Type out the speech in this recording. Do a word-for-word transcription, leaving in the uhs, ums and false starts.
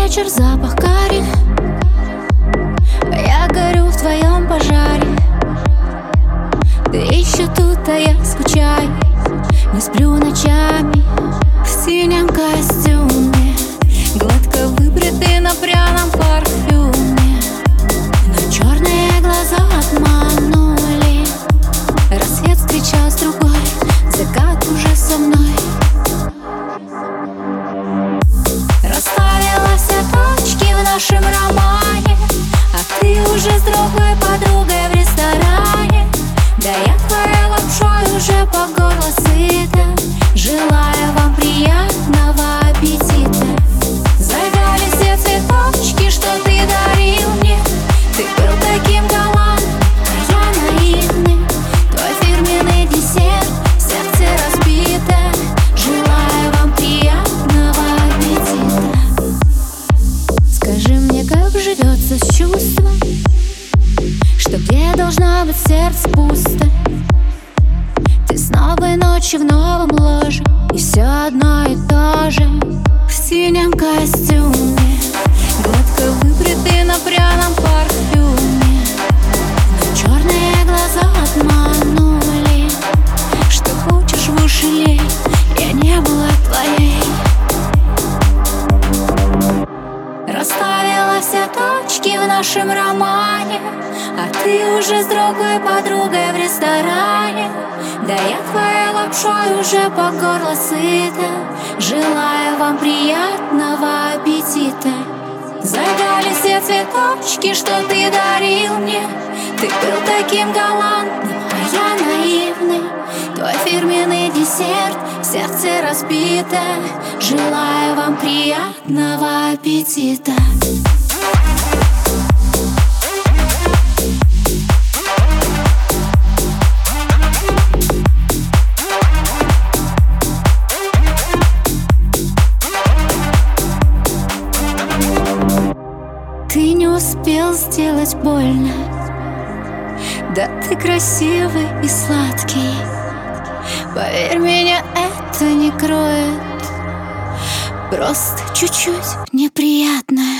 вечер, запах карри. Я горю в твоем пожаре. Ты еще тут, а я скучаю. Не сплю ночами в синем костюме, гладко выбритый на пряном парфюме. Но черные глаза обманули. Рассвет встречал с другой, закат уже со мной. Расставила все точки в нашем романе, а ты уже с другой подругой в ресторане. Да я твоей лапшой уже по горло сыта. Желаю вам приятного аппетита. Завяли все цветочки, что ты дарил мне. Ты был таким галантным, а я наивный. Твой фирменный десерт, сердце разбито. Желаю вам приятного аппетита. Скажи мне, как живется с чувством, что где должно быть сердце пусто. Ты с новой ночи в новом ложе, и все одно и то же. В синем костюме, гладко выбритый на пряном парфюме. Но черные глаза обманули. Что хочешь в уши лей, я не была твоей. Расставила все точки в нашем романе, а ты уже с другой подругой в ресторане. Да я твоей лапшой уже по горло сыта. Желаю вам приятного аппетита. Завяли все цветочки, что ты дарил мне. Ты был таким галантным, а я наивный. Твой фирменный десерт, сердце разбито. Желаю вам приятного аппетита. Ты не успел сделать больно. Да ты красивый и сладкий. Поверь, меня это не кроет. Просто чуть-чуть неприятно.